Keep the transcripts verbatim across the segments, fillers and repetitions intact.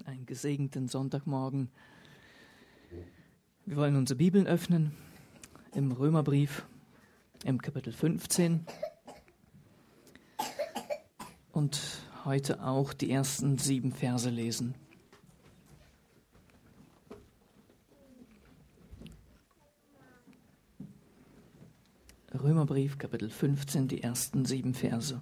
Einen gesegneten Sonntagmorgen. Wir wollen unsere Bibeln öffnen im Römerbrief, im Kapitel fünfzehn und heute auch die ersten sieben Verse lesen. Römerbrief, Kapitel fünfzehn, die ersten sieben Verse.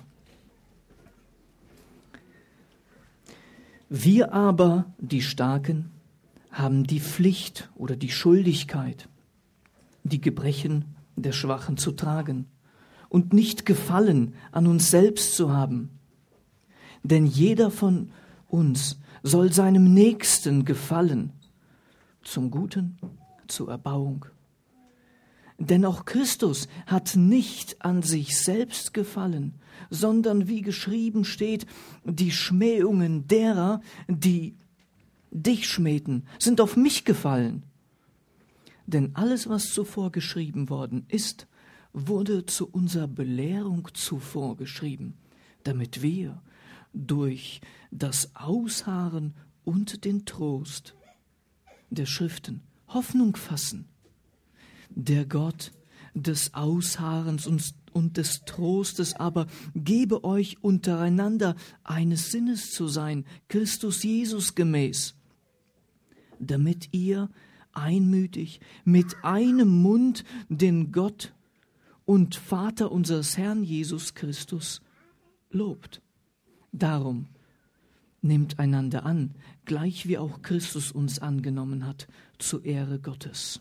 Wir aber, die Starken, haben die Pflicht oder die Schuldigkeit, die Gebrechen der Schwachen zu tragen und nicht Gefallen an uns selbst zu haben. Denn jeder von uns soll seinem Nächsten gefallen, zum Guten, zur Erbauung. Denn auch Christus hat nicht an sich selbst gefallen, sondern wie geschrieben steht, die Schmähungen derer, die dich schmähten, sind auf mich gefallen. Denn alles, was zuvor geschrieben worden ist, wurde zu unserer Belehrung zuvor geschrieben, damit wir durch das Ausharren und den Trost der Schriften Hoffnung fassen. Der Gott des Ausharrens und des Trostes aber gebe euch untereinander eines Sinnes zu sein, Christus Jesus gemäß, damit ihr einmütig mit einem Mund den Gott und Vater unseres Herrn Jesus Christus lobt. Darum nehmt einander an, gleich wie auch Christus uns angenommen hat, zur Ehre Gottes.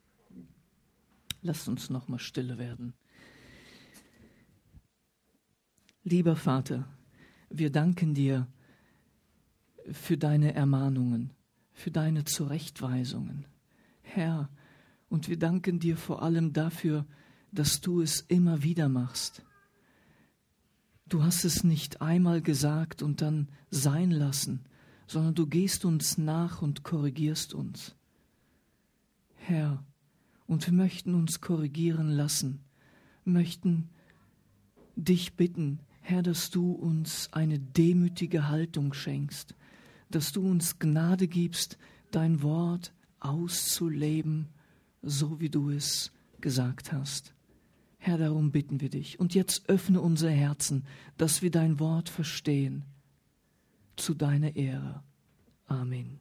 Lasst uns noch mal stille werden. Lieber Vater, wir danken dir für deine Ermahnungen, für deine Zurechtweisungen. Herr, und wir danken dir vor allem dafür, dass du es immer wieder machst. Du hast es nicht einmal gesagt und dann sein lassen, sondern du gehst uns nach und korrigierst uns. Herr, und wir möchten uns korrigieren lassen, möchten dich bitten, Herr, dass du uns eine demütige Haltung schenkst, dass du uns Gnade gibst, dein Wort auszuleben, so wie du es gesagt hast. Herr, darum bitten wir dich. Und jetzt öffne unsere Herzen, dass wir dein Wort verstehen, zu deiner Ehre. Amen.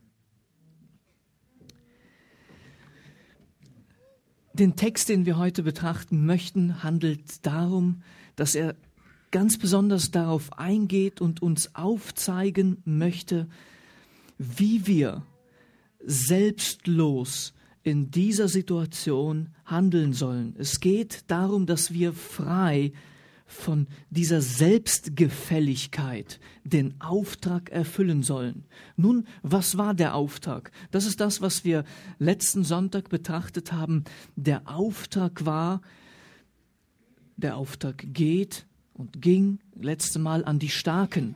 Den Text, den wir heute betrachten möchten, handelt darum, dass er ganz besonders darauf eingeht und uns aufzeigen möchte, wie wir selbstlos in dieser Situation handeln sollen. Es geht darum, dass wir frei von dieser Selbstgefälligkeit den Auftrag erfüllen sollen. Nun, was war der Auftrag? Das ist das, was wir letzten Sonntag betrachtet haben. Der Auftrag war, der Auftrag geht und ging letzte Mal an die Starken,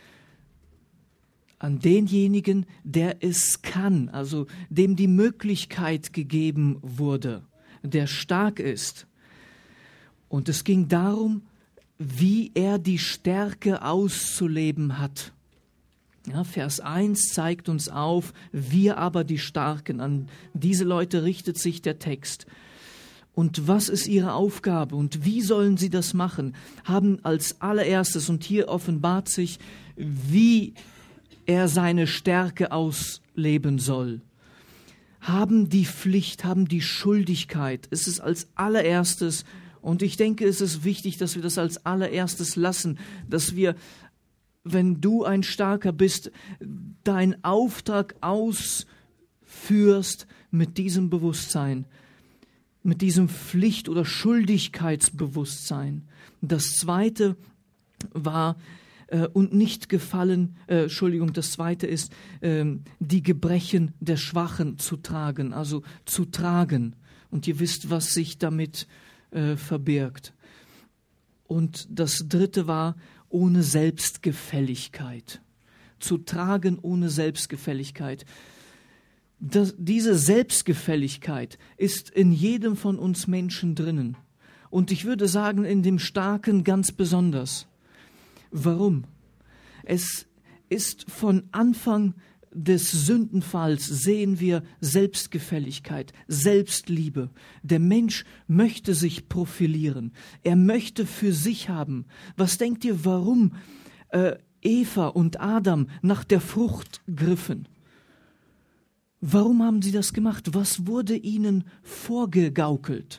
an denjenigen, der es kann, also dem die Möglichkeit gegeben wurde, der stark ist. Und es ging darum, wie er die Stärke auszuleben hat. Ja, Vers eins zeigt uns auf, wir aber die Starken. An diese Leute richtet sich der Text. Und was ist ihre Aufgabe und wie sollen sie das machen? Haben als allererstes, und hier offenbart sich, wie er seine Stärke ausleben soll. Haben die Pflicht, haben die Schuldigkeit. Es ist als allererstes. Und ich denke, es ist wichtig, dass wir das als allererstes lassen, dass wir, wenn du ein Starker bist, deinen Auftrag ausführst mit diesem Bewusstsein, mit diesem Pflicht- oder Schuldigkeitsbewusstsein. Das Zweite war, äh, und nicht gefallen, äh, Entschuldigung, das Zweite ist, äh, die Gebrechen der Schwachen zu tragen, also zu tragen. Und ihr wisst, was sich damit verbirgt. Und das Dritte war, ohne Selbstgefälligkeit. Zu tragen ohne Selbstgefälligkeit. Das, diese Selbstgefälligkeit ist in jedem von uns Menschen drinnen. Und ich würde sagen, in dem Starken ganz besonders. Warum? Es ist von Anfang des Sündenfalls sehen wir Selbstgefälligkeit, Selbstliebe. Der Mensch möchte sich profilieren. Er möchte für sich haben. Was denkt ihr, warum äh, Eva und Adam nach der Frucht griffen? Warum haben sie das gemacht? Was wurde ihnen vorgegaukelt?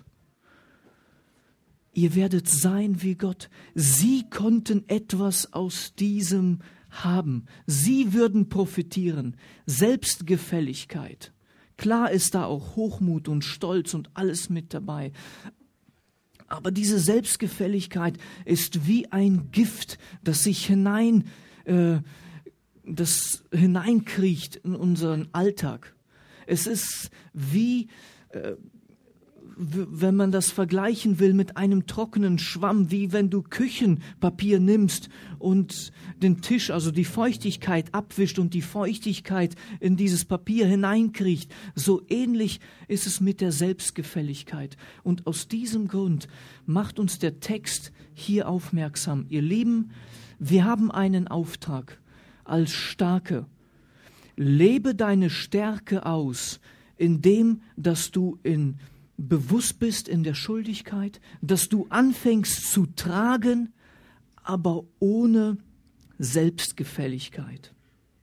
Ihr werdet sein wie Gott. Sie konnten etwas aus diesem haben. Sie würden profitieren. Selbstgefälligkeit. Klar ist da auch Hochmut und Stolz und alles mit dabei. Aber diese Selbstgefälligkeit ist wie ein Gift, das sich hinein, äh, das hineinkriecht in unseren Alltag. Es ist wie, äh, wenn man das vergleichen will mit einem trockenen Schwamm, wie wenn du Küchenpapier nimmst und den Tisch, also die Feuchtigkeit abwischt und die Feuchtigkeit in dieses Papier hineinkriecht. So ähnlich ist es mit der Selbstgefälligkeit. Und aus diesem Grund macht uns der Text hier aufmerksam. Ihr Lieben, wir haben einen Auftrag als Starke. Lebe deine Stärke aus, indem dass du in bewusst bist in der Schuldigkeit, dass du anfängst zu tragen, aber ohne Selbstgefälligkeit.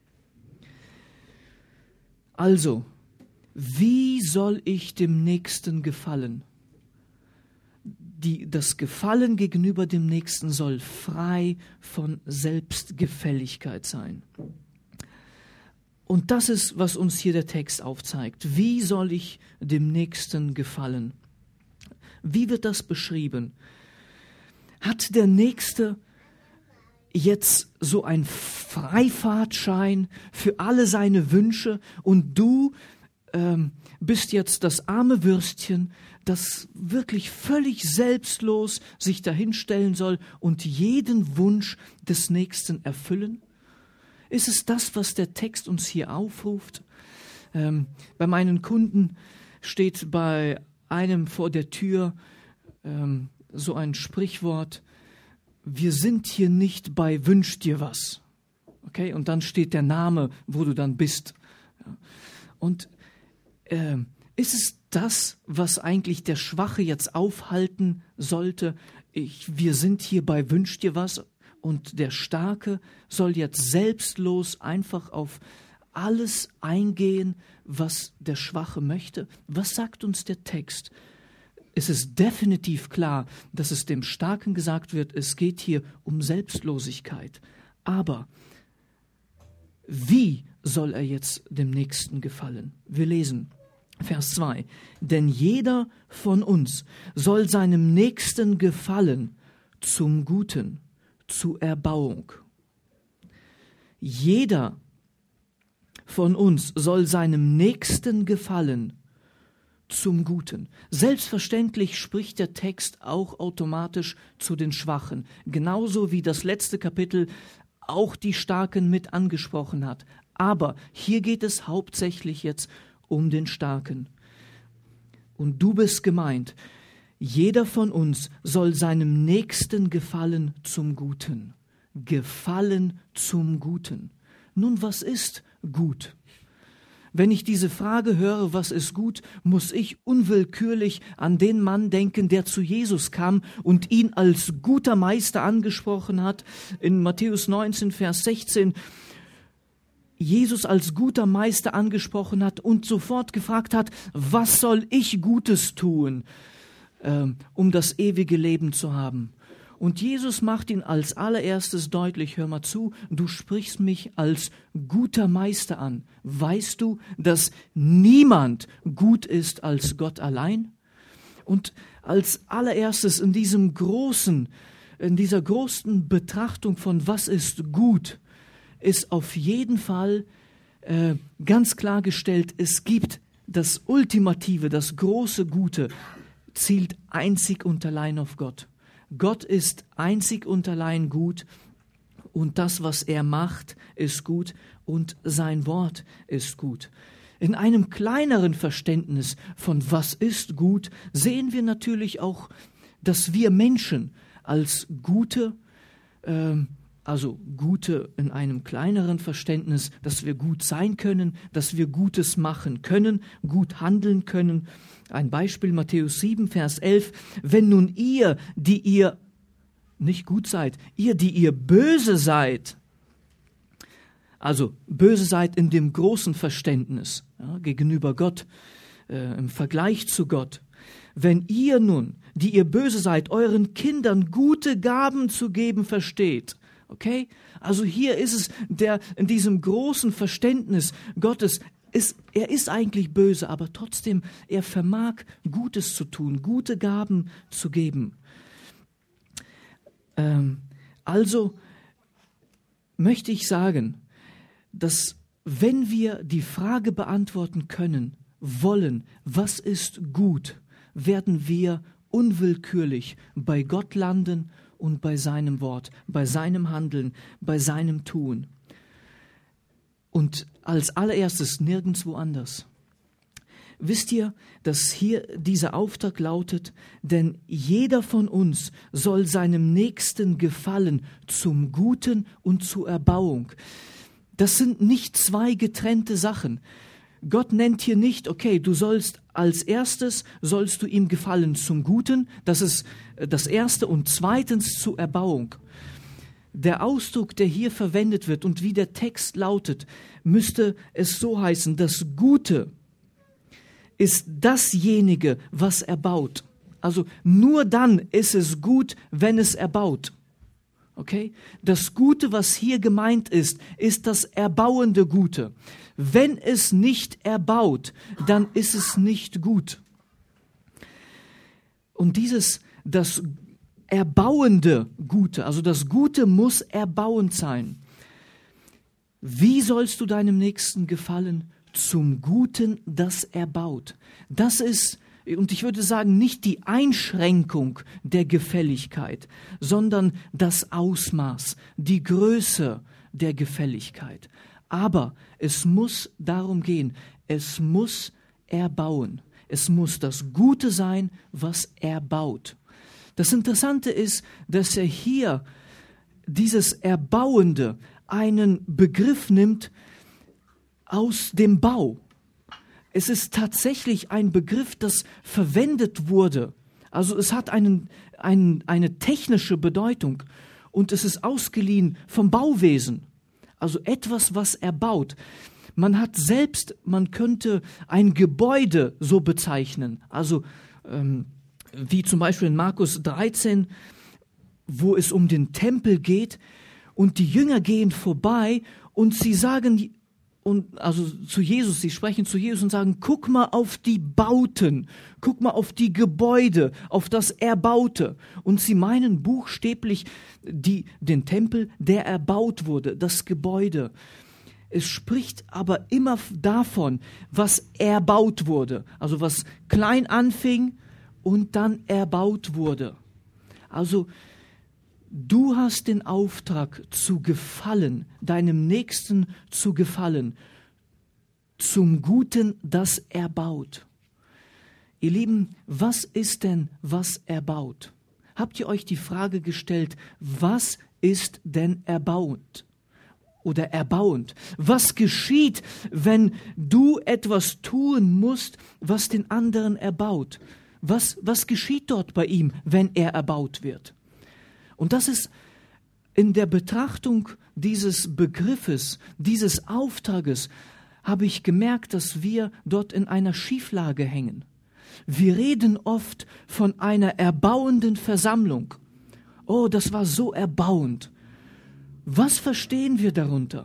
Also, wie soll ich dem Nächsten gefallen? Die, das Gefallen gegenüber dem Nächsten soll frei von Selbstgefälligkeit sein. Und das ist, was uns hier der Text aufzeigt. Wie soll ich dem Nächsten gefallen? Wie wird das beschrieben? Hat der Nächste jetzt so einen Freifahrtschein für alle seine Wünsche und du ähm, bist jetzt das arme Würstchen, das wirklich völlig selbstlos sich dahinstellen soll und jeden Wunsch des Nächsten erfüllen? Ist es das, was der Text uns hier aufruft? Ähm, bei meinen Kunden steht bei einem vor der Tür ähm, so ein Sprichwort: Wir sind hier nicht bei Wünsch dir was. Okay, und dann steht der Name, wo du dann bist. Ja. Und äh, ist es das, was eigentlich der Schwache jetzt aufhalten sollte? Ich, wir sind hier bei Wünsch dir was. Und der Starke soll jetzt selbstlos einfach auf alles eingehen, was der Schwache möchte. Was sagt uns der Text? Es ist definitiv klar, dass es dem Starken gesagt wird, es geht hier um Selbstlosigkeit. Aber wie soll er jetzt dem Nächsten gefallen? Wir lesen Vers zwei. Denn jeder von uns soll seinem Nächsten gefallen zum Guten, zur Erbauung. Jeder von uns soll seinem Nächsten gefallen zum Guten. Selbstverständlich spricht der Text auch automatisch zu den Schwachen, genauso wie das letzte Kapitel auch die Starken mit angesprochen hat. Aber hier geht es hauptsächlich jetzt um den Starken. Und du bist gemeint. Jeder von uns soll seinem Nächsten gefallen zum Guten. Gefallen zum Guten. Nun, was ist gut? Wenn ich diese Frage höre, was ist gut, muss ich unwillkürlich an den Mann denken, der zu Jesus kam und ihn als guter Meister angesprochen hat. In Matthäus neunzehn, Vers sechzehn, Jesus als guter Meister angesprochen hat und sofort gefragt hat, was soll ich Gutes tun, um das ewige Leben zu haben. Und Jesus macht ihn als allererstes deutlich, hör mal zu, du sprichst mich als guter Meister an. Weißt du, dass niemand gut ist als Gott allein? Und als allererstes in diesem großen, in dieser großen Betrachtung von was ist gut, ist auf jeden Fall äh, ganz klargestellt, es gibt das Ultimative, das große Gute, zielt einzig und allein auf Gott. Gott ist einzig und allein gut und das, was er macht, ist gut und sein Wort ist gut. In einem kleineren Verständnis von was ist gut, sehen wir natürlich auch, dass wir Menschen als gute, äh, Also Gute in einem kleineren Verständnis, dass wir gut sein können, dass wir Gutes machen können, gut handeln können. Ein Beispiel, Matthäus sieben, Vers elf. Wenn nun ihr, die ihr nicht gut seid, ihr, die ihr böse seid, also böse seid in dem großen Verständnis, ja, gegenüber Gott, äh, im Vergleich zu Gott. Wenn ihr nun, die ihr böse seid, euren Kindern gute Gaben zu geben versteht, okay? Also hier ist es, der in diesem großen Verständnis Gottes, ist, er ist eigentlich böse, aber trotzdem, er vermag Gutes zu tun, gute Gaben zu geben. Ähm, also möchte ich sagen, dass wenn wir die Frage beantworten können, wollen, was ist gut, werden wir unwillkürlich bei Gott landen und bei seinem Wort, bei seinem Handeln, bei seinem Tun. Und als allererstes nirgendwo anders. Wisst ihr, dass hier dieser Auftrag lautet, denn jeder von uns soll seinem Nächsten gefallen zum Guten und zur Erbauung. Das sind nicht zwei getrennte Sachen. Gott nennt hier nicht, okay, du sollst als erstes, sollst du ihm gefallen zum Guten, das ist das Erste, und zweitens zur Erbauung. Der Ausdruck, der hier verwendet wird und wie der Text lautet, müsste es so heißen, das Gute ist dasjenige, was erbaut. Also nur dann ist es gut, wenn es erbaut. Okay? Das Gute, was hier gemeint ist, ist das erbauende Gute. Wenn es nicht erbaut, dann ist es nicht gut. Und dieses, das erbauende Gute, also das Gute muss erbauend sein. Wie sollst du deinem Nächsten gefallen? Zum Guten, das erbaut. Das ist, und ich würde sagen, nicht die Einschränkung der Gefälligkeit, sondern das Ausmaß, die Größe der Gefälligkeit. Aber es muss darum gehen, es muss erbauen. Es muss das Gute sein, was erbaut. Das Interessante ist, dass er hier dieses Erbauende einen Begriff nimmt aus dem Bau. Es ist tatsächlich ein Begriff, das verwendet wurde. Also es hat einen, einen, eine technische Bedeutung und es ist ausgeliehen vom Bauwesen. Also etwas, was er baut. Man hat selbst, man könnte ein Gebäude so bezeichnen. Also ähm, wie zum Beispiel in Markus dreizehn, wo es um den Tempel geht und die Jünger gehen vorbei und sie sagen, und also zu Jesus, sie sprechen zu Jesus und sagen, guck mal auf die Bauten, guck mal auf die Gebäude, auf das Erbaute. Und sie meinen buchstäblich die, den Tempel, der erbaut wurde, das Gebäude. Es spricht aber immer davon, was erbaut wurde, also was klein anfing und dann erbaut wurde. Also du hast den Auftrag zu gefallen, deinem Nächsten zu gefallen, zum Guten, das erbaut. Ihr Lieben, was ist denn, was erbaut? Habt ihr euch die Frage gestellt, was ist denn erbauend oder erbauend? Was geschieht, wenn du etwas tun musst, was den anderen erbaut? Was, was geschieht dort bei ihm, wenn er erbaut wird? Und das ist in der Betrachtung dieses Begriffes, dieses Auftrages, habe ich gemerkt, dass wir dort in einer Schieflage hängen. Wir reden oft von einer erbauenden Versammlung. Oh, das war so erbauend. Was verstehen wir darunter?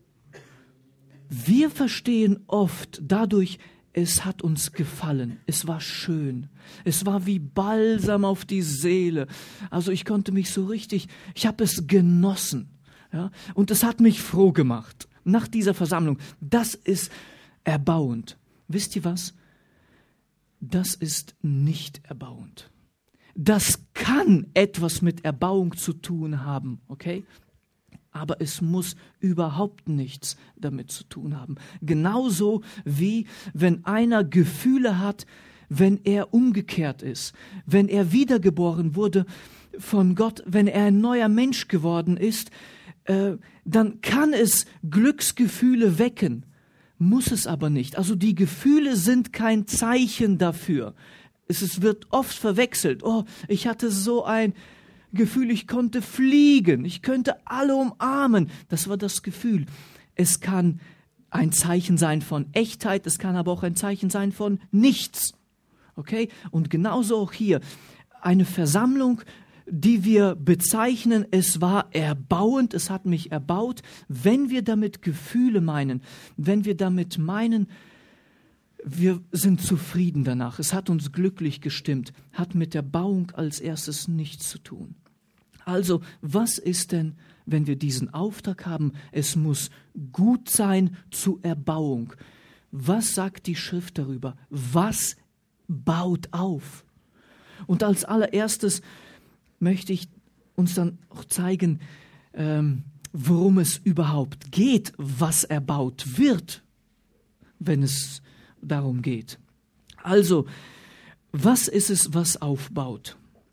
Wir verstehen oft dadurch, es hat uns gefallen, es war schön, es war wie Balsam auf die Seele. Also ich konnte mich so richtig, ich habe es genossen, ja? Und es hat mich froh gemacht nach dieser Versammlung. Das ist erbauend. Wisst ihr was? Das ist nicht erbauend. Das kann etwas mit Erbauung zu tun haben, okay? Aber es muss überhaupt nichts damit zu tun haben. Genauso wie wenn einer Gefühle hat, wenn er umgekehrt ist, wenn er wiedergeboren wurde von Gott, wenn er ein neuer Mensch geworden ist. äh, dann kann es Glücksgefühle wecken, muss es aber nicht. Also die Gefühle sind kein Zeichen dafür. Es ist, wird oft verwechselt. Oh, ich hatte so ein Gefühl, ich konnte fliegen, ich könnte alle umarmen. Das war das Gefühl. Es kann ein Zeichen sein von Echtheit, es kann aber auch ein Zeichen sein von nichts. Okay? Und genauso auch hier. Eine Versammlung, die wir bezeichnen, es war erbauend, es hat mich erbaut. Wenn wir damit Gefühle meinen, wenn wir damit meinen, wir sind zufrieden danach, es hat uns glücklich gestimmt, hat mit der Bauung als erstes nichts zu tun. Also, was ist denn, wenn wir diesen Auftrag haben, es muss gut sein zur Erbauung? Was sagt die Schrift darüber? Was baut auf? Und als allererstes möchte ich uns dann auch zeigen, ähm, worum es überhaupt geht, was erbaut wird, wenn es darum geht. Also, was ist es, was aufbaut?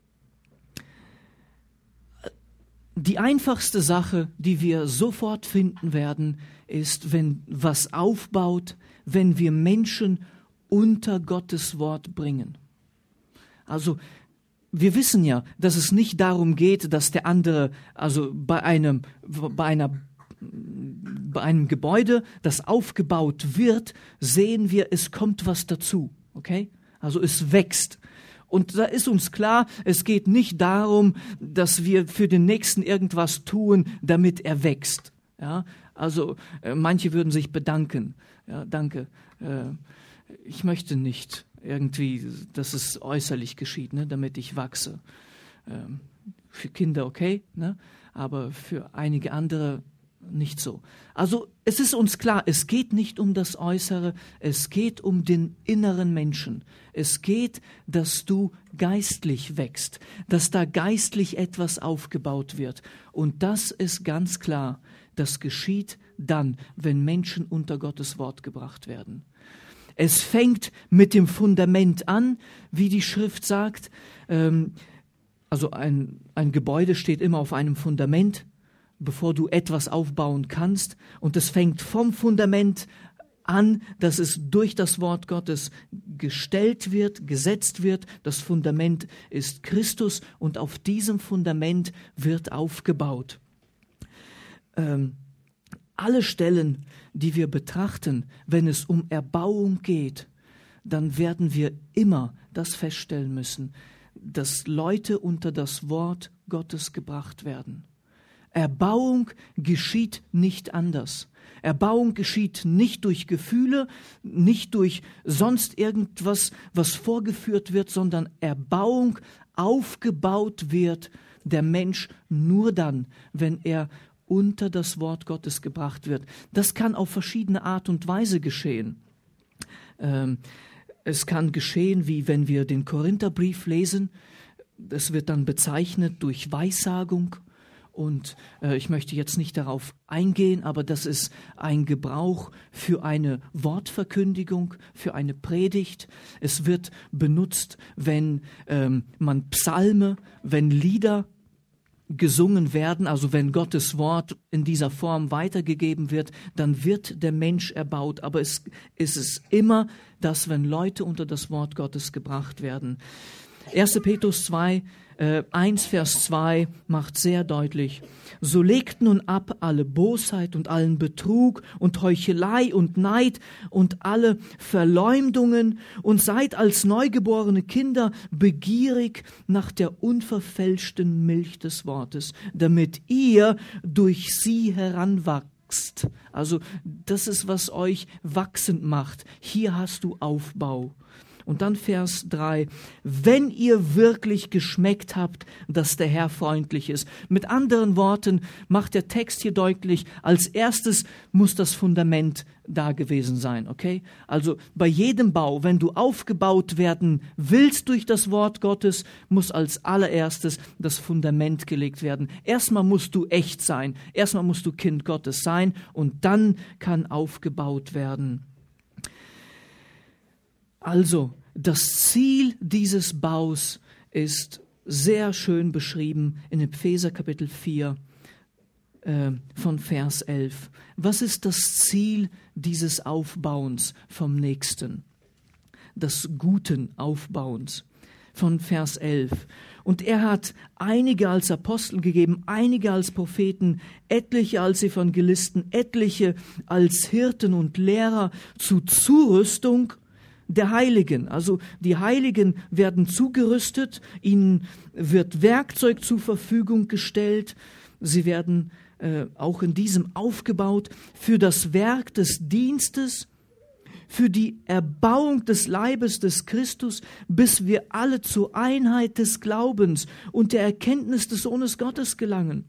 Die einfachste Sache, die wir sofort finden werden, ist, wenn was aufbaut, wenn wir Menschen unter Gottes Wort bringen. Also, wir wissen ja, dass es nicht darum geht, dass der andere, also bei einem, bei einer, bei einem Gebäude, das aufgebaut wird, sehen wir, es kommt was dazu, okay? Also es wächst. Und da ist uns klar, es geht nicht darum, dass wir für den Nächsten irgendwas tun, damit er wächst. Ja? Also äh, manche würden sich bedanken. Ja, danke. Äh, ich möchte nicht irgendwie, dass es äußerlich geschieht, ne, damit ich wachse. Ähm, für Kinder okay, ne? Aber für einige andere nicht so. Also es ist uns klar, es geht nicht um das Äußere, es geht um den inneren Menschen. Es geht, dass du geistlich wächst, dass da geistlich etwas aufgebaut wird. Und das ist ganz klar, das geschieht dann, wenn Menschen unter Gottes Wort gebracht werden. Es fängt mit dem Fundament an, wie die Schrift sagt. Ähm, also ein, ein Gebäude steht immer auf einem Fundament, bevor du etwas aufbauen kannst. Und es fängt vom Fundament an, dass es durch das Wort Gottes gestellt wird, gesetzt wird. Das Fundament ist Christus und auf diesem Fundament wird aufgebaut. Ähm, alle Stellen, die wir betrachten, wenn es um Erbauung geht, dann werden wir immer das feststellen müssen, dass Leute unter das Wort Gottes gebracht werden. Erbauung geschieht nicht anders. Erbauung geschieht nicht durch Gefühle, nicht durch sonst irgendwas, was vorgeführt wird, sondern Erbauung, aufgebaut wird der Mensch nur dann, wenn er unter das Wort Gottes gebracht wird. Das kann auf verschiedene Art und Weise geschehen. Ähm, es kann geschehen, wie wenn wir den Korintherbrief lesen. Das wird dann bezeichnet durch Weissagung. Und äh, ich möchte jetzt nicht darauf eingehen, aber das ist ein Gebrauch für eine Wortverkündigung, für eine Predigt. Es wird benutzt, wenn ähm, man Psalme, wenn Lieder gesungen werden, also wenn Gottes Wort in dieser Form weitergegeben wird, dann wird der Mensch erbaut. Aber es, es ist immer das, wenn Leute unter das Wort Gottes gebracht werden. erster Petrus zwei, äh, eins Vers zwei macht sehr deutlich: So legt nun ab alle Bosheit und allen Betrug und Heuchelei und Neid und alle Verleumdungen und seid als neugeborene Kinder begierig nach der unverfälschten Milch des Wortes, damit ihr durch sie heranwachst. Also das ist, was euch wachsend macht. Hier hast du Aufbau. Und dann Vers drei, wenn ihr wirklich geschmeckt habt, dass der Herr freundlich ist. Mit anderen Worten macht der Text hier deutlich, als erstes muss das Fundament da gewesen sein, okay? Also bei jedem Bau, wenn du aufgebaut werden willst durch das Wort Gottes, muss als allererstes das Fundament gelegt werden. Erstmal musst du echt sein, erstmal musst du Kind Gottes sein und dann kann aufgebaut werden. Also, das Ziel dieses Baus ist sehr schön beschrieben in Epheser Kapitel vier. äh, von Vers elf. Was ist das Ziel dieses Aufbauens vom Nächsten? Des guten Aufbauens von Vers elf. Und er hat einige als Apostel gegeben, einige als Propheten, etliche als Evangelisten, etliche als Hirten und Lehrer zu Zurüstung der Heiligen. Also die Heiligen werden zugerüstet, ihnen wird Werkzeug zur Verfügung gestellt, sie werden äh, auch in diesem aufgebaut für das Werk des Dienstes, für die Erbauung des Leibes des Christus, bis wir alle zur Einheit des Glaubens und der Erkenntnis des Sohnes Gottes gelangen,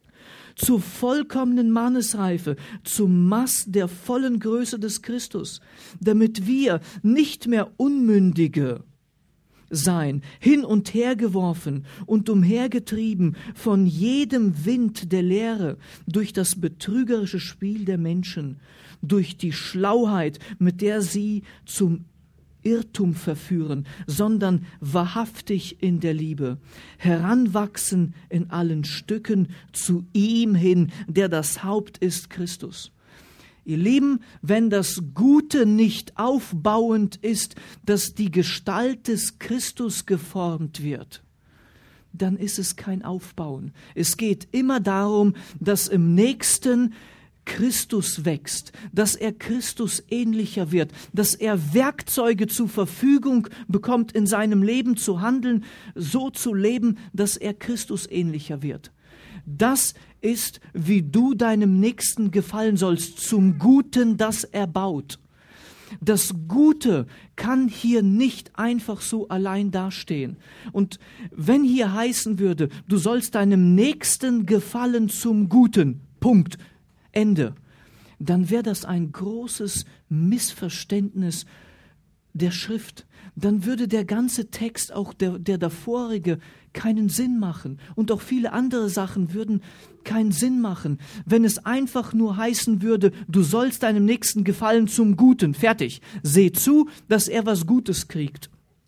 zur vollkommenen Mannesreife, zum Maß der vollen Größe des Christus, damit wir nicht mehr Unmündige sein, hin und her geworfen und umhergetrieben von jedem Wind der Lehre, durch das betrügerische Spiel der Menschen, durch die Schlauheit, mit der sie zum Irrtum verführen, sondern wahrhaftig in der Liebe, heranwachsen in allen Stücken zu ihm hin, der das Haupt ist, Christus. Ihr Lieben, wenn das Gute nicht aufbauend ist, dass die Gestalt des Christus geformt wird, dann ist es kein Aufbauen. Es geht immer darum, dass im Nächsten Christus wächst, dass er Christus ähnlicher wird, dass er Werkzeuge zur Verfügung bekommt, in seinem Leben zu handeln, so zu leben, dass er Christus ähnlicher wird. Das ist, wie du deinem Nächsten gefallen sollst, zum Guten, das er baut. Das Gute kann hier nicht einfach so allein dastehen. Und wenn hier heißen würde, du sollst deinem Nächsten gefallen zum Guten, Punkt, Ende, dann wäre das ein großes Missverständnis der Schrift. Dann würde der ganze Text, auch der, der davorige, keinen Sinn machen. Und auch viele andere Sachen würden keinen Sinn machen, wenn es einfach nur heißen würde, du sollst deinem Nächsten gefallen zum Guten. Fertig. Seh zu, dass er was Gutes kriegt.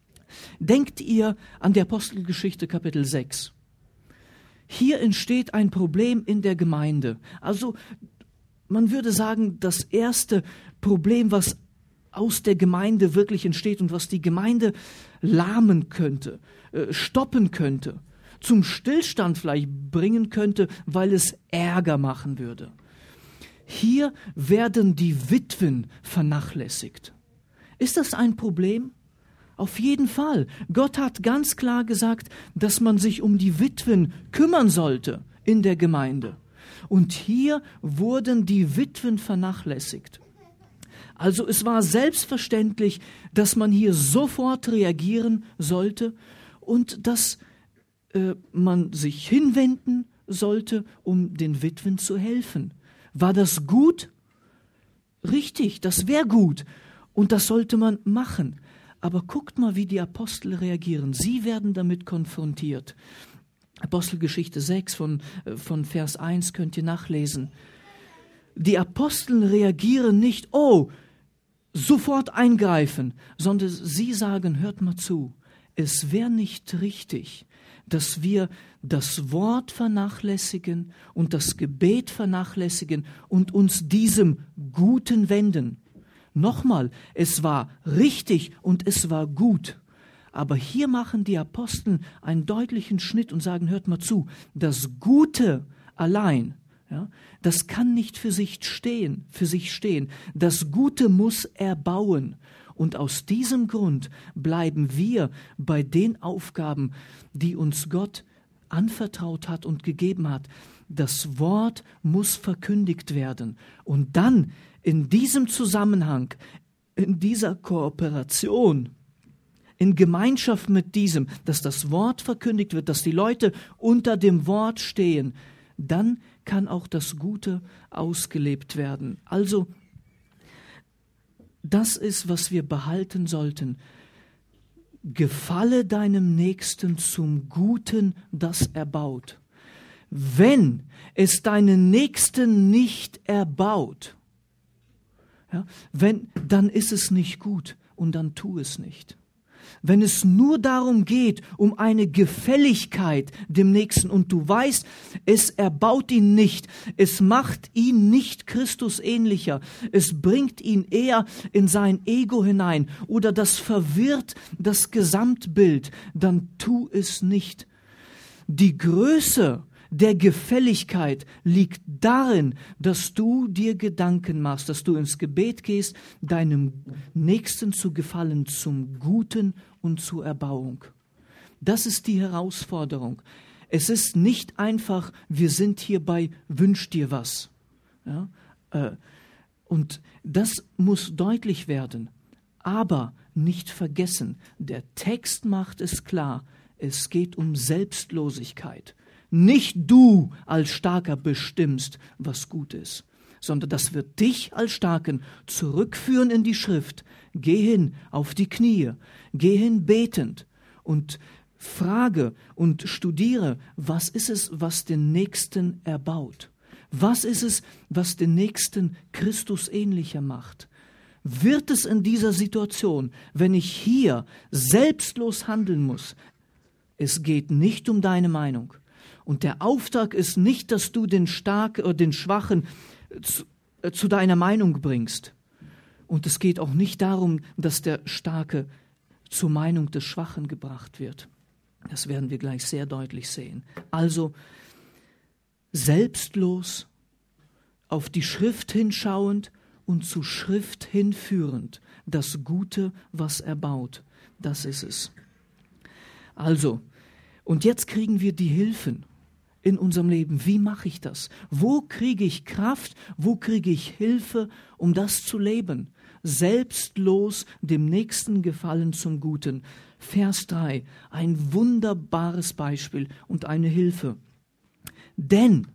Denkt ihr an die Apostelgeschichte Kapitel sechs. Hier entsteht ein Problem in der Gemeinde. Also man würde sagen, das erste Problem, was aus der Gemeinde wirklich entsteht und was die Gemeinde lahmen könnte, äh, stoppen könnte, zum Stillstand vielleicht bringen könnte, weil es Ärger machen würde. Hier werden die Witwen vernachlässigt. Ist das ein Problem? Auf jeden Fall. Gott hat ganz klar gesagt, dass man sich um die Witwen kümmern sollte in der Gemeinde. Und hier wurden die Witwen vernachlässigt. Also es war selbstverständlich, dass man hier sofort reagieren sollte und dass äh, man sich hinwenden sollte, um den Witwen zu helfen. War das gut? Richtig, das wäre gut und das sollte man machen. Aber guckt mal, wie die Apostel reagieren. Sie werden damit konfrontiert. Apostelgeschichte sechs von, von Vers eins könnt ihr nachlesen. Die Apostel reagieren nicht, oh, sofort eingreifen, sondern sie sagen, hört mal zu, es wäre nicht richtig, dass wir das Wort vernachlässigen und das Gebet vernachlässigen und uns diesem Guten wenden. Nochmal, es war richtig und es war gut. Aber hier machen die Apostel einen deutlichen Schnitt und sagen, hört mal zu, das Gute allein, ja, das kann nicht für sich stehen, für sich stehen. Das Gute muss erbauen. Und aus diesem Grund bleiben wir bei den Aufgaben, die uns Gott anvertraut hat und gegeben hat. Das Wort muss verkündigt werden. Und dann in diesem Zusammenhang, in dieser Kooperation, in Gemeinschaft mit diesem, dass das Wort verkündigt wird, dass die Leute unter dem Wort stehen, dann kann auch das Gute ausgelebt werden. Also, das ist, was wir behalten sollten. Gefalle deinem Nächsten zum Guten, das er baut. Wenn es deinen Nächsten nicht erbaut, ja, wenn, dann ist es nicht gut und dann tu es nicht. wenn es nur darum geht, um eine Gefälligkeit dem Nächsten und du weißt, es erbaut ihn nicht, es macht ihn nicht Christus ähnlicher, es bringt ihn eher in sein Ego hinein oder das verwirrt das Gesamtbild, dann tu es nicht. Die Größe der Gefälligkeit liegt darin, dass du dir Gedanken machst, dass du ins Gebet gehst, deinem Nächsten zu gefallen, zum Guten und zur Erbauung. Das ist die Herausforderung. Es ist nicht einfach, wir sind hier bei Wünsch dir was. Ja? Äh, und das muss deutlich werden. Aber nicht vergessen, der Text macht es klar, es geht um Selbstlosigkeit. Nicht du als Starker bestimmst, was gut ist, sondern das wird dich als Starken zurückführen in die Schrift. Geh hin auf die Knie, geh hin betend und frage und studiere, was ist es, was den Nächsten erbaut? Was ist es, was den Nächsten Christus ähnlicher macht? Wird es in dieser Situation, wenn ich hier selbstlos handeln muss, es geht nicht um deine Meinung. Und der Auftrag ist nicht, dass du den Starken oder den Schwachen zu, äh, zu deiner Meinung bringst. Und es geht auch nicht darum, dass der Starke zur Meinung des Schwachen gebracht wird. Das werden wir gleich sehr deutlich sehen. Also selbstlos, auf die Schrift hinschauend und zur Schrift hinführend. Das Gute, was er baut, das ist es. Also, und jetzt kriegen wir die Hilfen in unserem Leben. Wie mache ich das? Wo kriege ich Kraft? Wo kriege ich Hilfe, um das zu leben? Selbstlos dem Nächsten gefallen zum Guten. Vers drei, ein wunderbares Beispiel und eine Hilfe. Denn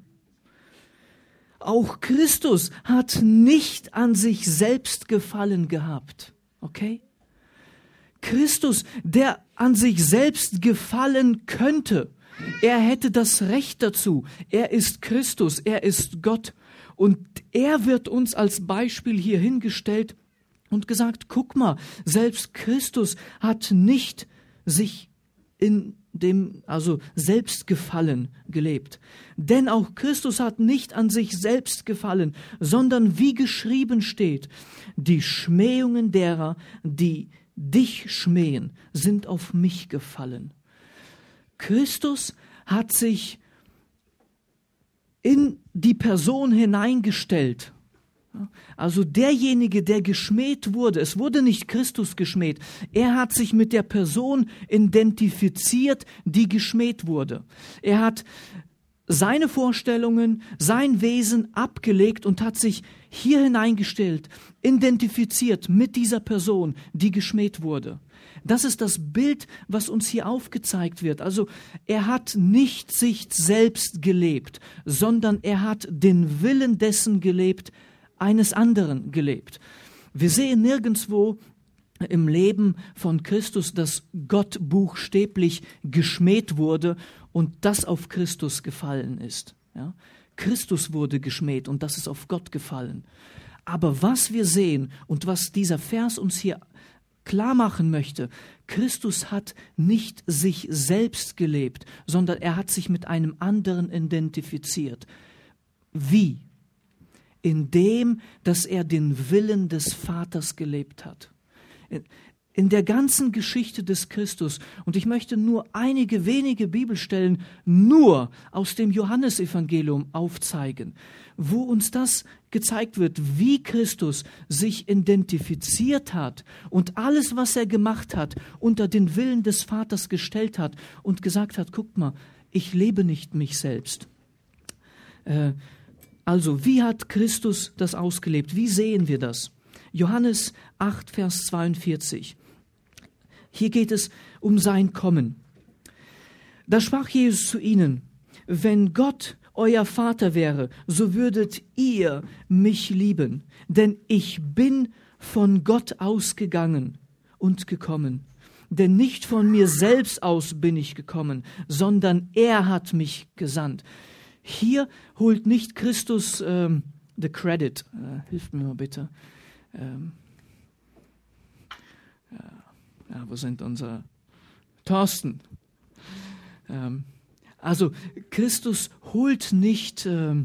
auch Christus hat nicht an sich selbst gefallen gehabt. Okay? Christus, der an sich selbst gefallen könnte, er hätte das Recht dazu. Er ist Christus, er ist Gott. Und er wird uns als Beispiel hier hingestellt und gesagt, guck mal, selbst Christus hat nicht sich in dem, also Selbstgefallen gelebt. Denn auch Christus hat nicht an sich selbst gefallen, sondern wie geschrieben steht, die Schmähungen derer, die dich schmähen, sind auf mich gefallen. Christus hat sich in die Person hineingestellt. Also derjenige, der geschmäht wurde, es wurde nicht Christus geschmäht, er hat sich mit der Person identifiziert, die geschmäht wurde. Er hat seine Vorstellungen, sein Wesen abgelegt und hat sich hier hineingestellt, identifiziert mit dieser Person, die geschmäht wurde. Das ist das Bild, was uns hier aufgezeigt wird. Also er hat nicht sich selbst gelebt, sondern er hat den Willen dessen gelebt, eines anderen gelebt. Wir sehen nirgendwo im Leben von Christus, dass Gott buchstäblich geschmäht wurde und das auf Christus gefallen ist. Ja? Christus wurde geschmäht und das ist auf Gott gefallen. Aber was wir sehen und was dieser Vers uns hier klar machen möchte, Christus hat nicht sich selbst gelebt, sondern er hat sich mit einem anderen identifiziert. Wie? Indem, dass er den Willen des Vaters gelebt hat. In der ganzen Geschichte des Christus, und ich möchte nur einige wenige Bibelstellen nur aus dem Johannesevangelium aufzeigen, wo uns das gezeigt wird, wie Christus sich identifiziert hat und alles, was er gemacht hat, unter den Willen des Vaters gestellt hat und gesagt hat, guck mal, ich lebe nicht mich selbst. Äh, also, wie hat Christus das ausgelebt? Wie sehen wir das? Johannes acht, Vers zweiundvierzig. Hier geht es um sein Kommen. Da sprach Jesus zu ihnen, wenn Gott euer Vater wäre, so würdet ihr mich lieben, denn ich bin von Gott ausgegangen und gekommen. Denn nicht von mir selbst aus bin ich gekommen, sondern er hat mich gesandt. Hier holt nicht Christus ähm, the credit. Äh, hilft mir mal bitte. Ähm, ja. Ja, wo sind unser Thorsten? Ähm, also Christus holt nicht ähm,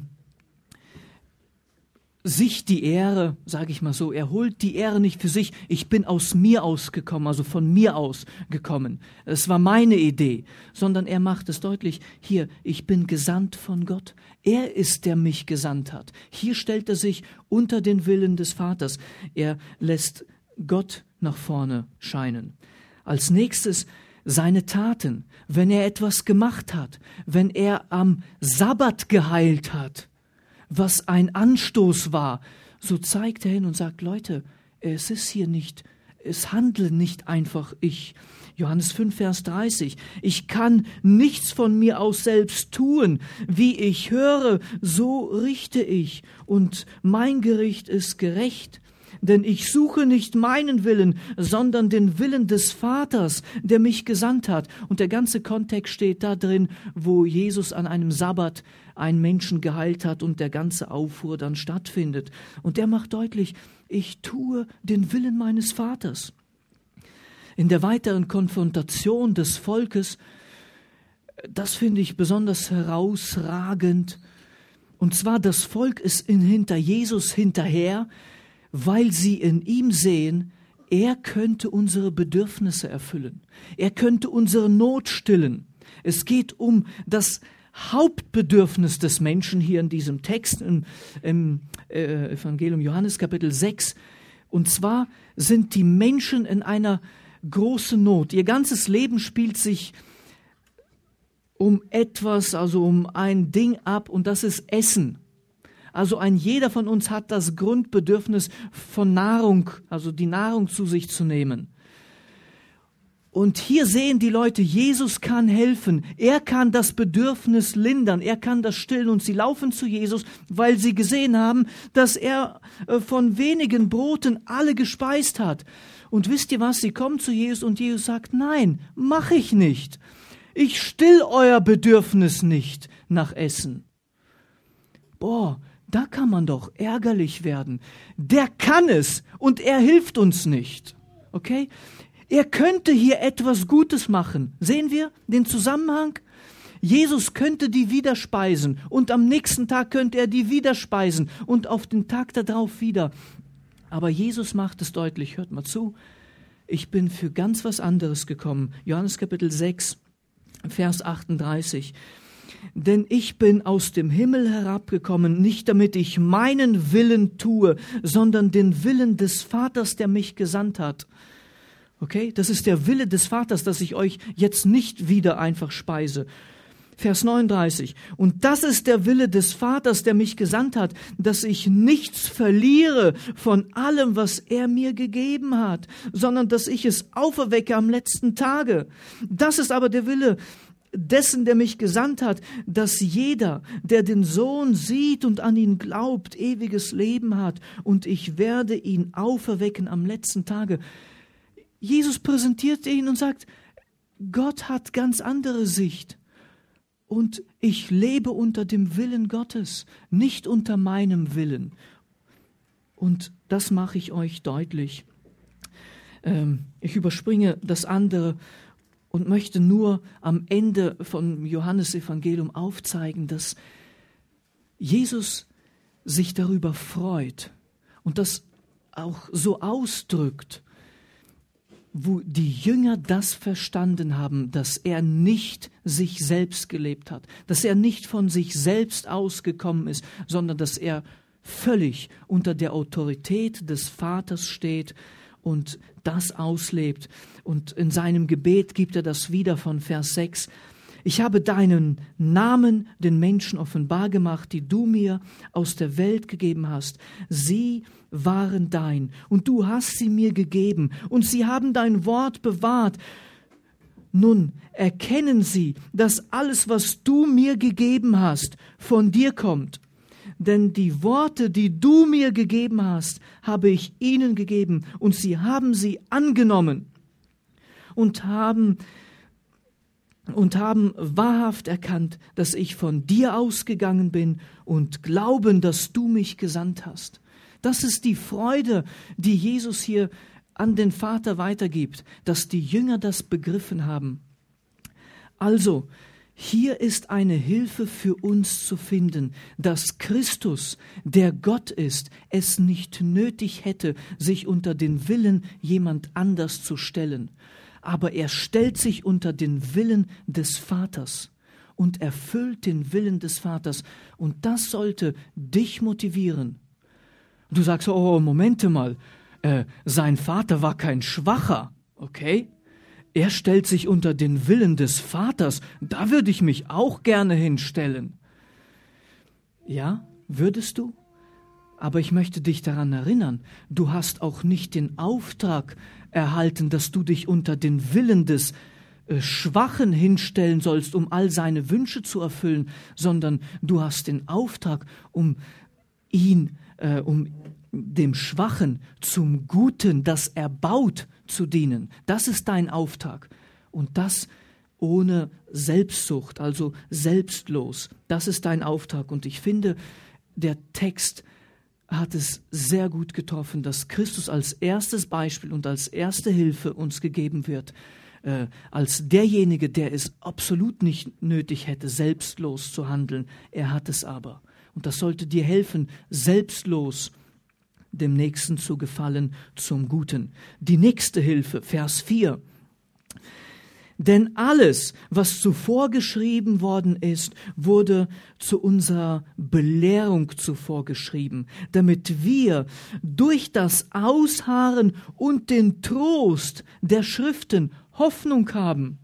sich die Ehre, sage ich mal so, er holt die Ehre nicht für sich. Ich bin aus mir ausgekommen, also von mir aus gekommen. Es war meine Idee, sondern er macht es deutlich, hier, ich bin gesandt von Gott. Er ist, der mich gesandt hat. Hier stellt er sich unter den Willen des Vaters. Er lässt Gott nach vorne scheinen. Als nächstes seine Taten, wenn er etwas gemacht hat, wenn er am Sabbat geheilt hat, was ein Anstoß war, so zeigt er hin und sagt, Leute, es ist hier nicht, es handle nicht einfach ich. Johannes fünf, Vers dreißig, ich kann nichts von mir aus selbst tun, wie ich höre, so richte ich, und mein Gericht ist gerecht. Denn ich suche nicht meinen Willen, sondern den Willen des Vaters, der mich gesandt hat. Und der ganze Kontext steht da drin, wo Jesus an einem Sabbat einen Menschen geheilt hat und der ganze Aufruhr dann stattfindet. Und der macht deutlich, ich tue den Willen meines Vaters. In der weiteren Konfrontation des Volkes, das finde ich besonders herausragend. Und zwar, das Volk ist in, hinter Jesus hinterher, weil sie in ihm sehen, er könnte unsere Bedürfnisse erfüllen. Er könnte unsere Not stillen. Es geht um das Hauptbedürfnis des Menschen hier in diesem Text im, im äh, Evangelium Johannes Kapitel sechs. Und zwar sind die Menschen in einer großen Not. Ihr ganzes Leben spielt sich um etwas, also um ein Ding ab, und das ist Essen. Also ein jeder von uns hat das Grundbedürfnis von Nahrung, also die Nahrung zu sich zu nehmen. Und hier sehen die Leute, Jesus kann helfen. Er kann das Bedürfnis lindern. Er kann das stillen. Und sie laufen zu Jesus, weil sie gesehen haben, dass er von wenigen Broten alle gespeist hat. Und wisst ihr was? Sie kommen zu Jesus und Jesus sagt, nein, mach ich nicht. Ich still euer Bedürfnis nicht nach Essen. Boah, da kann man doch ärgerlich werden. Der kann es und er hilft uns nicht. Okay? Er könnte hier etwas Gutes machen. Sehen wir den Zusammenhang? Jesus könnte die wieder speisen und am nächsten Tag könnte er die wieder speisen und auf den Tag darauf wieder. Aber Jesus macht es deutlich, hört mal zu, ich bin für ganz was anderes gekommen. Johannes Kapitel sechs, Vers achtunddreißig. Denn ich bin aus dem Himmel herabgekommen, nicht damit ich meinen Willen tue, sondern den Willen des Vaters, der mich gesandt hat. Okay, das ist der Wille des Vaters, dass ich euch jetzt nicht wieder einfach speise. Vers neununddreißig. Und das ist der Wille des Vaters, der mich gesandt hat, dass ich nichts verliere von allem, was er mir gegeben hat, sondern dass ich es auferwecke am letzten Tage. Das ist aber der Wille dessen, der mich gesandt hat, dass jeder, der den Sohn sieht und an ihn glaubt, ewiges Leben hat, und ich werde ihn auferwecken am letzten Tage. Jesus präsentiert ihn und sagt, Gott hat ganz andere Sicht. Und ich lebe unter dem Willen Gottes, nicht unter meinem Willen. Und das mache ich euch deutlich. Ähm, ich überspringe das andere und möchte nur am Ende vom Johannesevangelium aufzeigen, dass Jesus sich darüber freut und das auch so ausdrückt, wo die Jünger das verstanden haben, dass er nicht sich selbst gelebt hat, dass er nicht von sich selbst ausgekommen ist, sondern dass er völlig unter der Autorität des Vaters steht und das auslebt. Und in seinem Gebet gibt er das wieder von Vers sechs. Ich habe deinen Namen den Menschen offenbar gemacht, die du mir aus der Welt gegeben hast. Sie waren dein und du hast sie mir gegeben und sie haben dein Wort bewahrt. Nun erkennen sie, dass alles, was du mir gegeben hast, von dir kommt. Denn die Worte, die du mir gegeben hast, habe ich ihnen gegeben und sie haben sie angenommen und haben und haben wahrhaft erkannt, dass ich von dir ausgegangen bin und glauben, dass du mich gesandt hast. Das ist die Freude, die Jesus hier an den Vater weitergibt, dass die Jünger das begriffen haben. Also, hier ist eine Hilfe für uns zu finden, dass Christus, der Gott ist, es nicht nötig hätte, sich unter den Willen jemand anders zu stellen. Aber er stellt sich unter den Willen des Vaters und erfüllt den Willen des Vaters. Und das sollte dich motivieren. Du sagst, oh, Momente mal, äh, sein Vater war kein Schwacher, okay? Er stellt sich unter den Willen des Vaters. Da würde ich mich auch gerne hinstellen. Ja, würdest du? Aber ich möchte dich daran erinnern, du hast auch nicht den Auftrag erhalten, dass du dich unter den Willen des äh, Schwachen hinstellen sollst, um all seine Wünsche zu erfüllen, sondern du hast den Auftrag, um ihn, äh, um dem Schwachen zum Guten, das er baut, zu dienen. Das ist dein Auftrag. Und das ohne Selbstsucht, also selbstlos. Das ist dein Auftrag. Und ich finde, der Text hat es sehr gut getroffen, dass Christus als erstes Beispiel und als erste Hilfe uns gegeben wird, äh, als derjenige, der es absolut nicht nötig hätte, selbstlos zu handeln. Er hat es aber. Und das sollte dir helfen, selbstlos dem Nächsten zu gefallen, zum Guten. Die nächste Hilfe, Vers vier. Denn alles, was zuvor geschrieben worden ist, wurde zu unserer Belehrung zuvor geschrieben, damit wir durch das Ausharren und den Trost der Schriften Hoffnung haben.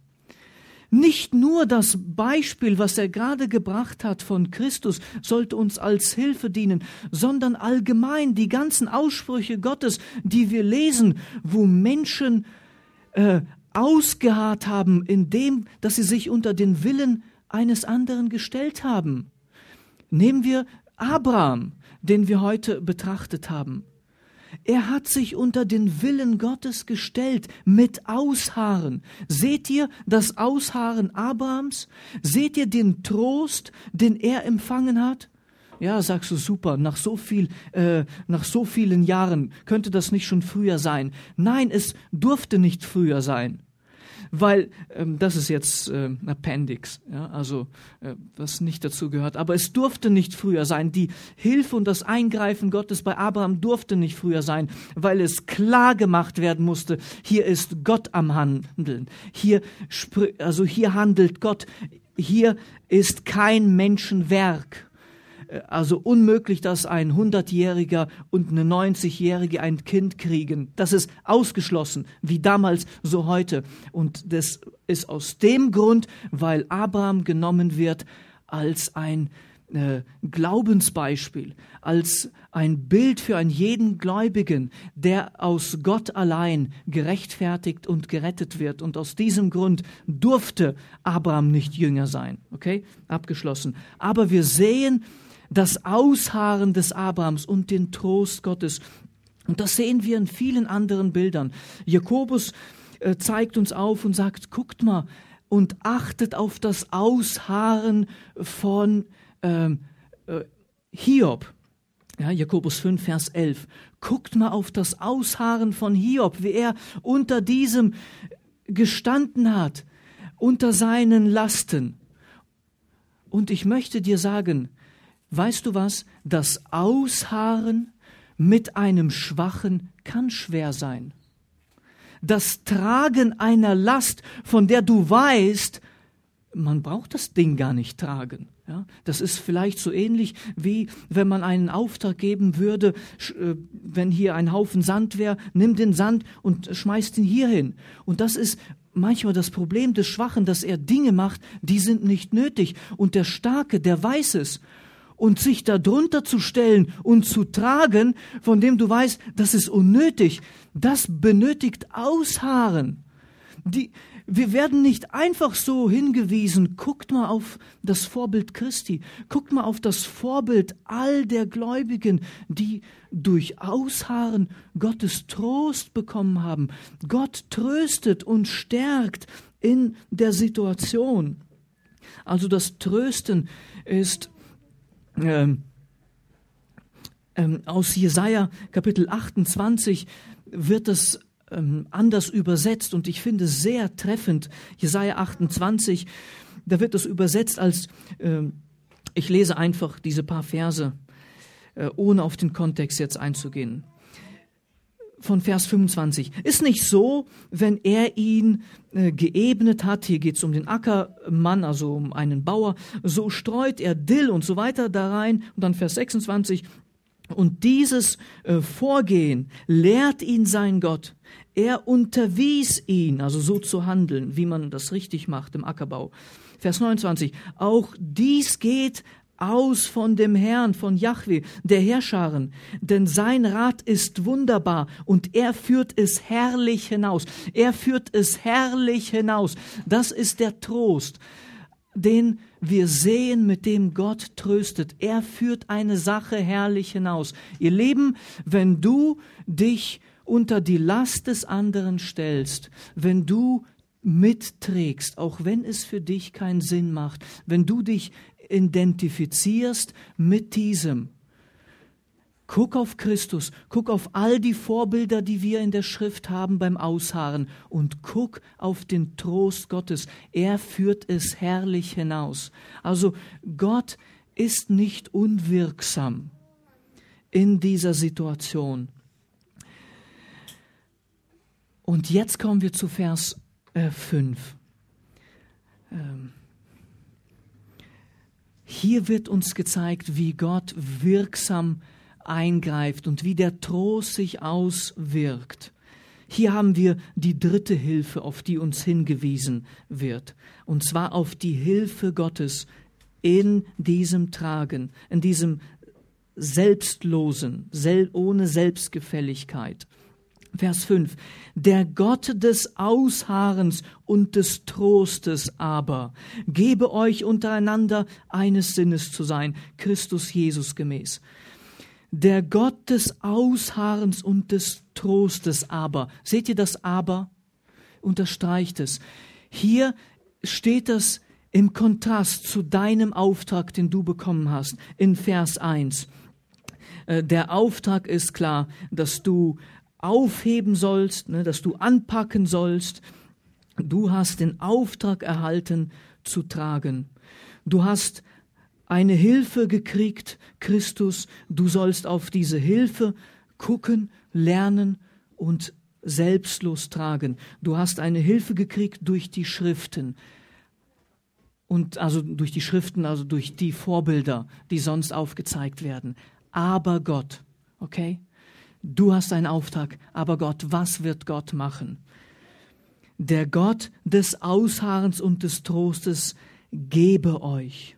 Nicht nur das Beispiel, was er gerade gebracht hat von Christus, sollte uns als Hilfe dienen, sondern allgemein die ganzen Aussprüche Gottes, die wir lesen, wo Menschen äh, ausgeharrt haben in dem, dass sie sich unter den Willen eines anderen gestellt haben. Nehmen wir Abraham, den wir heute betrachtet haben. Er hat sich unter den Willen Gottes gestellt mit Ausharren. Seht ihr das Ausharren Abrahams? Seht ihr den Trost, den er empfangen hat? Ja, sagst du, super, nach so viel, äh, nach so vielen Jahren könnte das nicht schon früher sein. Nein, es durfte nicht früher sein. Weil, ähm, das ist jetzt äh, Appendix, ja, also äh, was nicht dazu gehört. Aber es durfte nicht früher sein. Die Hilfe und das Eingreifen Gottes bei Abraham durfte nicht früher sein, weil es klar gemacht werden musste, hier ist Gott am Handeln. Hier, also hier handelt Gott. Hier ist kein Menschenwerk. Also unmöglich, dass ein hundertjähriger und eine neunzigjährige ein Kind kriegen. Das ist ausgeschlossen, wie damals, so heute. Und das ist aus dem Grund, weil Abraham genommen wird als ein äh, Glaubensbeispiel, als ein Bild für einen jeden Gläubigen, der aus Gott allein gerechtfertigt und gerettet wird. Und aus diesem Grund durfte Abraham nicht Jünger sein. Okay? Abgeschlossen. Aber wir sehen das Ausharren des Abrahams und den Trost Gottes. Und das sehen wir in vielen anderen Bildern. Jakobus äh, zeigt uns auf und sagt, guckt mal und achtet auf das Ausharren von ähm, äh, Hiob. Ja, Jakobus fünf, Vers elf. Guckt mal auf das Ausharren von Hiob, wie er unter diesem gestanden hat, unter seinen Lasten. Und ich möchte dir sagen, weißt du was? Das Ausharren mit einem Schwachen kann schwer sein. Das Tragen einer Last, von der du weißt, man braucht das Ding gar nicht tragen. Ja, das ist vielleicht so ähnlich, wie wenn man einen Auftrag geben würde, wenn hier ein Haufen Sand wäre, nimm den Sand und schmeißt ihn hier hin. Und das ist manchmal das Problem des Schwachen, dass er Dinge macht, die sind nicht nötig. Und der Starke, der weiß es. Und sich da drunter zu stellen und zu tragen, von dem du weißt, das ist unnötig, das benötigt Ausharren. Die, wir werden nicht einfach so hingewiesen, guckt mal auf das Vorbild Christi, guckt mal auf das Vorbild all der Gläubigen, die durch Ausharren Gottes Trost bekommen haben. Gott tröstet und stärkt in der Situation. Also das Trösten ist Ähm, ähm, aus Jesaja Kapitel achtundzwanzig wird es ähm, anders übersetzt und ich finde es sehr treffend. Jesaja achtundzwanzig, da wird es übersetzt als, äh, ich lese einfach diese paar Verse, äh, ohne auf den Kontext jetzt einzugehen. Von Vers fünfundzwanzig. Ist nicht so, wenn er ihn äh, geebnet hat, hier geht es um den Ackermann, also um einen Bauer, so streut er Dill und so weiter da rein. Und dann Vers sechsundzwanzig. Und dieses äh, Vorgehen lehrt ihn sein Gott. Er unterwies ihn, also so zu handeln, wie man das richtig macht im Ackerbau. Vers neunundzwanzig. Auch dies geht aus von dem Herrn, von Jahwe, der Herrscharen, denn sein Rat ist wunderbar und er führt es herrlich hinaus. Er führt es herrlich hinaus. Das ist der Trost, den wir sehen, mit dem Gott tröstet. Er führt eine Sache herrlich hinaus. Ihr Lieben, wenn du dich unter die Last des anderen stellst, wenn du mitträgst, auch wenn es für dich keinen Sinn macht, wenn du dich identifizierst mit diesem. Guck auf Christus, guck auf all die Vorbilder, die wir in der Schrift haben beim Ausharren und guck auf den Trost Gottes. Er führt es herrlich hinaus. Also Gott ist nicht unwirksam in dieser Situation. Und jetzt kommen wir zu Vers äh, fünf. Ähm, Hier wird uns gezeigt, wie Gott wirksam eingreift und wie der Trost sich auswirkt. Hier haben wir die dritte Hilfe, auf die uns hingewiesen wird, und zwar auf die Hilfe Gottes in diesem Tragen, in diesem Selbstlosen, ohne Selbstgefälligkeit. Vers fünf. Der Gott des Ausharrens und des Trostes aber gebe euch untereinander eines Sinnes zu sein, Christus Jesus gemäß. Der Gott des Ausharrens und des Trostes aber. Seht ihr das aber? Unterstreicht es. Hier steht das im Kontrast zu deinem Auftrag, den du bekommen hast, in Vers eins. Der Auftrag ist klar, dass du aufheben sollst, ne, dass du anpacken sollst. Du hast den Auftrag erhalten, zu tragen. Du hast eine Hilfe gekriegt, Christus. Du sollst auf diese Hilfe gucken, lernen und selbstlos tragen. Du hast eine Hilfe gekriegt durch die Schriften. Und also durch die Schriften, also durch die Vorbilder, die sonst aufgezeigt werden. Aber Gott, okay? Du hast einen Auftrag, aber Gott, was wird Gott machen? Der Gott des Ausharrens und des Trostes gebe euch.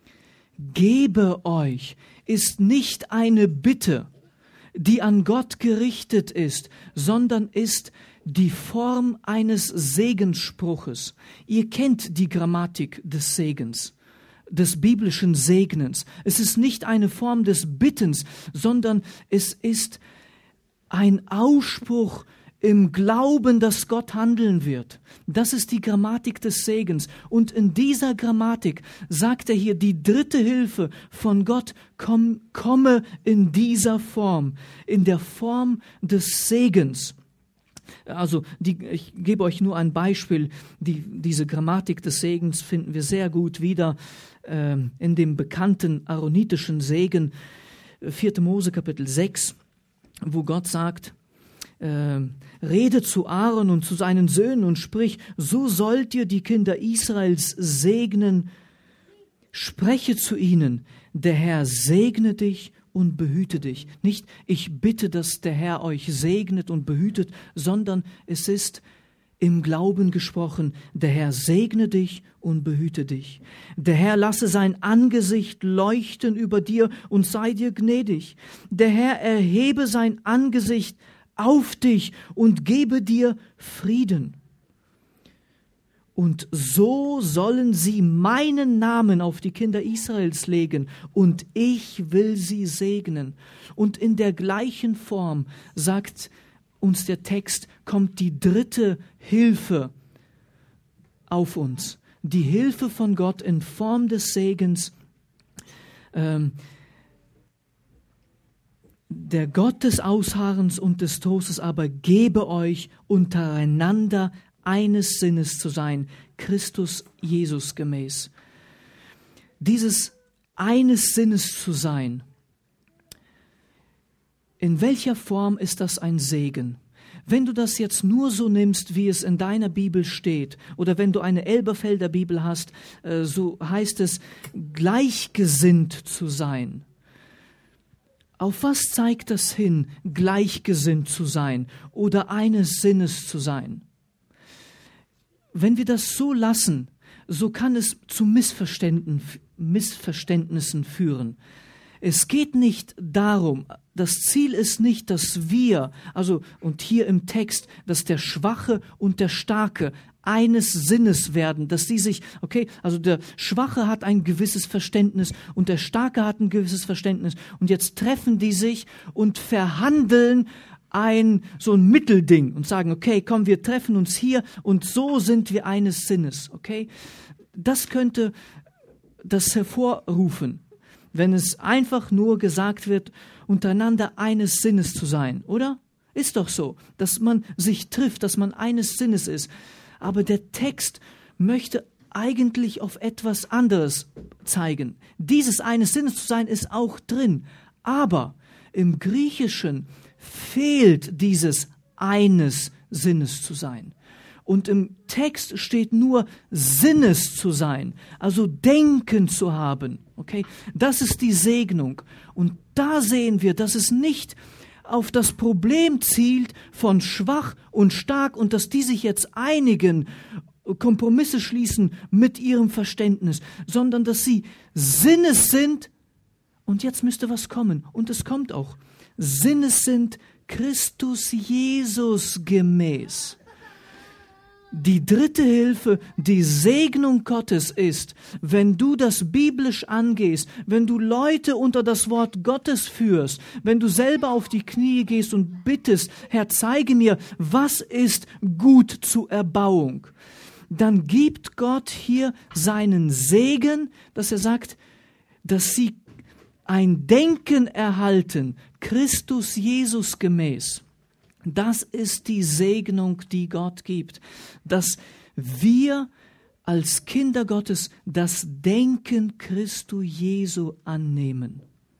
Gebe euch ist nicht eine Bitte, die an Gott gerichtet ist, sondern ist die Form eines Segensspruches. Ihr kennt die Grammatik des Segens, des biblischen Segnens. Es ist nicht eine Form des Bittens, sondern es ist ein Ausspruch im Glauben, dass Gott handeln wird. Das ist die Grammatik des Segens. Und in dieser Grammatik sagt er hier, die dritte Hilfe von Gott komm, komme in dieser Form, in der Form des Segens. Also die, ich gebe euch nur ein Beispiel. Die, diese Grammatik des Segens finden wir sehr gut wieder äh, in dem bekannten aaronitischen Segen, vierte Mose Kapitel sechs, wo Gott sagt, äh, rede zu Aaron und zu seinen Söhnen und sprich, so sollt ihr die Kinder Israels segnen, spreche zu ihnen, der Herr segne dich und behüte dich. Nicht, ich bitte, dass der Herr euch segnet und behütet, sondern es ist im Glauben gesprochen, der Herr segne dich und behüte dich. Der Herr lasse sein Angesicht leuchten über dir und sei dir gnädig. Der Herr erhebe sein Angesicht auf dich und gebe dir Frieden. Und so sollen sie meinen Namen auf die Kinder Israels legen, und ich will sie segnen. Und in der gleichen Form, sagt uns der Text, kommt die dritte Hilfe auf uns. Die Hilfe von Gott in Form des Segens. Ähm, Der Gott des Ausharrens und des Trostes aber gebe euch, untereinander eines Sinnes zu sein, Christus Jesus gemäß. Dieses eines Sinnes zu sein, in welcher Form ist das ein Segen? Wenn du das jetzt nur so nimmst, wie es in deiner Bibel steht, oder wenn du eine Elberfelder Bibel hast, so heißt es, gleichgesinnt zu sein. Auf was zeigt das hin, gleichgesinnt zu sein oder eines Sinnes zu sein? Wenn wir das so lassen, so kann es zu Missverständnissen führen. Es geht nicht darum, das Ziel ist nicht, dass wir, also und hier im Text, dass der Schwache und der Starke eines Sinnes werden, dass die sich, okay, also der Schwache hat ein gewisses Verständnis und der Starke hat ein gewisses Verständnis und jetzt treffen die sich und verhandeln ein, so ein Mittelding und sagen, okay, komm, wir treffen uns hier und so sind wir eines Sinnes, okay? Das könnte das hervorrufen, wenn es einfach nur gesagt wird, untereinander eines Sinnes zu sein, oder? Ist doch so, dass man sich trifft, dass man eines Sinnes ist. Aber der Text möchte eigentlich auf etwas anderes zeigen. Dieses eines Sinnes zu sein ist auch drin, aber im Griechischen fehlt dieses eines Sinnes zu sein. Und im Text steht nur Sinnes zu sein, also denken zu haben. Okay, das ist die Segnung. Und da sehen wir, dass es nicht auf das Problem zielt von schwach und stark und dass die sich jetzt einigen, Kompromisse schließen mit ihrem Verständnis, sondern dass sie Sinnes sind. Und jetzt müsste was kommen. Und es kommt auch. Sinnes sind Christus Jesus gemäß. Die dritte Hilfe, die Segnung Gottes ist, wenn du das biblisch angehst, wenn du Leute unter das Wort Gottes führst, wenn du selber auf die Knie gehst und bittest, Herr, zeige mir, was ist gut zur Erbauung, dann gibt Gott hier seinen Segen, dass er sagt, dass sie ein Denken erhalten, Christus Jesus gemäß. Das ist die Segnung, die Gott gibt, dass wir als Kinder Gottes das Denken Christu Jesu annehmen.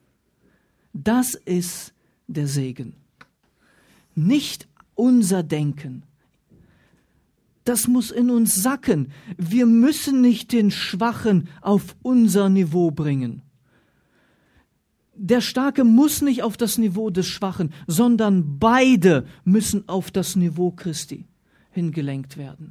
Das ist der Segen. Nicht unser Denken. Das muss in uns sacken. Wir müssen nicht den Schwachen auf unser Niveau bringen. Der Starke muss nicht auf das Niveau des Schwachen, sondern beide müssen auf das Niveau Christi hingelenkt werden.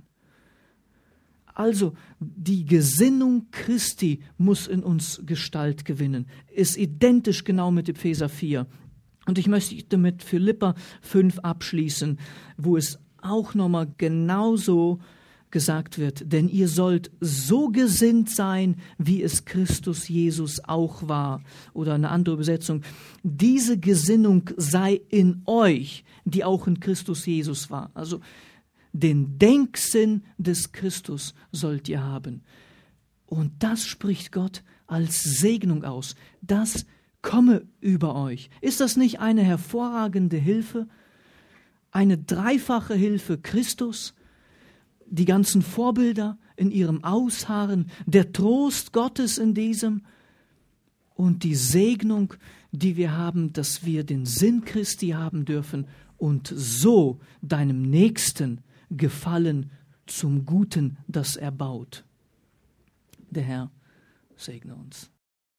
Also die Gesinnung Christi muss in uns Gestalt gewinnen, ist identisch genau mit Epheser vier. Und ich möchte mit Philipper fünf abschließen, wo es auch nochmal genauso gesagt wird, denn ihr sollt so gesinnt sein, wie es Christus Jesus auch war. Oder eine andere Übersetzung, diese Gesinnung sei in euch, die auch in Christus Jesus war. Also den Denksinn des Christus sollt ihr haben. Und das spricht Gott als Segnung aus. Das komme über euch. Ist das nicht eine hervorragende Hilfe? Eine dreifache Hilfe Christus? Die ganzen Vorbilder in ihrem Ausharren, der Trost Gottes in diesem und die Segnung, die wir haben, dass wir den Sinn Christi haben dürfen und so deinem Nächsten gefallen zum Guten, das er baut. Der Herr segne uns.